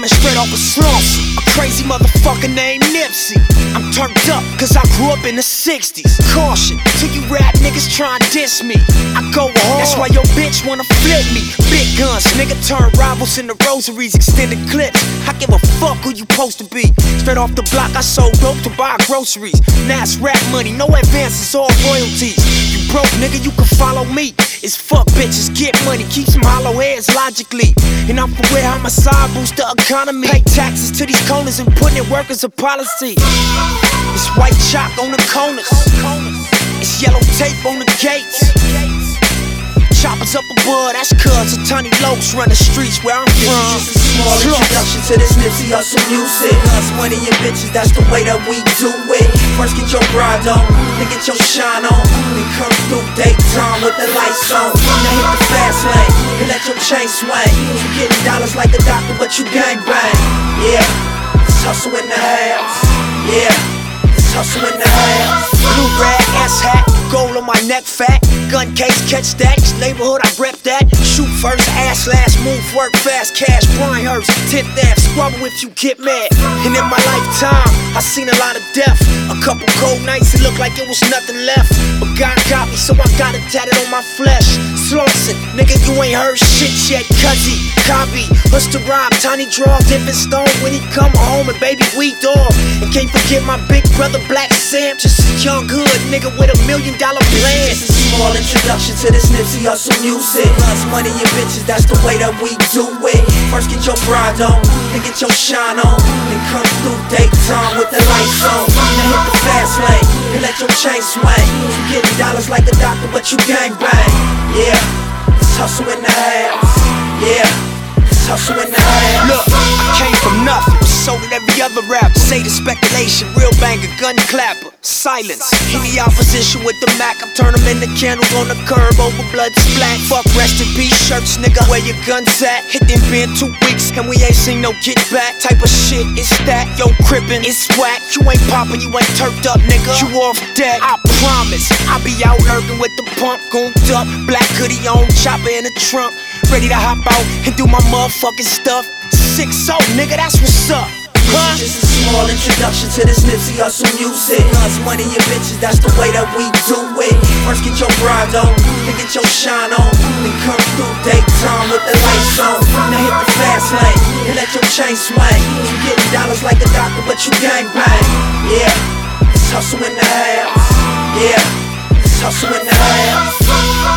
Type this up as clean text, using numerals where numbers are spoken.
running straight off a Slauson, a crazy motherfucker named Nipsey. I'm turned up cause I grew up in the 60s. Caution to you rap niggas try and diss me. I go hard, that's why your bitch wanna flip me. Big guns, nigga turn rivals into rosaries, extended clips. I give a fuck who you supposed to be. Straight off the block I sold dope to buy groceries. Now it's rap money, no advances, all royalties. You broke nigga, you can follow me. It's fuck bitches, get money, keep some hollow heads logically. And I'm for where homicide boost the economy. Pay taxes to these corners and putting in work as a policy. It's white chalk on the corners, it's yellow tape on the gates. Choppers up above, that's cuz a tiny lokes run the streets where I'm from. This is just a small introduction to this Nipsey Hussle music. Us money and bitches, that's the way that we do it. First get your bride on, then get your shine on, then come through daytime with the lights on. Now hit the fast lane, and let your chain swing. You getting dollars like a doctor, but you gang bang. Yeah, it's hustle in the house. Yeah, it's hustle in the house. Blue rag, ass hat, gold on my neck fat. Gun case, catch that, each neighborhood I rep that. Shoot first, ass last, move, work fast, cash, Brynhurst, 10th Ave, squabble if you get mad. And in my lifetime, I seen a lot of death. A couple cold nights, it looked like it was nothing left. But God got me, so I got it tatted on my flesh. Slauson, nigga, you ain't heard shit yet, cuzzy, copy. Busta Rob, Tiny Draw, Different Stone when he come home, and baby we dog. And can't forget my big brother Black Sam, just a young hood nigga with $1 million plan. This is a small introduction to this Nipsey Hussle music. Us money and bitches, that's the way that we do it. First get your bride on, then get your shine on, then come through daytime with the lights on. Now hit the fast lane, and let your chain swing. You getting dollars like a doctor, but you gang bang. Yeah, it's hustle in the house. Yeah, it's hustle in the house. Look, I came from nothing, so did every other rapper. Say the speculation, real banger, gun clapper. Silence, any opposition with the Mac, I turn them into candles on the curb over blood splat. Fuck rest in peace shirts, nigga, where your guns at? Hit them been 2 weeks, and we ain't seen no get back. Type of shit, it's that, yo crippin', it's whack. You ain't poppin', you ain't turfed up, nigga, you off deck. I promise, I be out lurking with the pump, gooned up, black hoodie on, chopper in the trunk, ready to hop out and do my motherfucking stuff. 6-0, nigga, that's what's up. Huh? This is just a small introduction to this Nipsey Hussle music. Us money and bitches, that's the way that we do it. First get your bride on, then get your shine on, then come through daytime with the lights on. Now hit the fast lane, and let your chain swing. You getting dollars like a doctor, but you gang bang. Yeah, it's hustle in the house. Yeah, it's hustle in the house.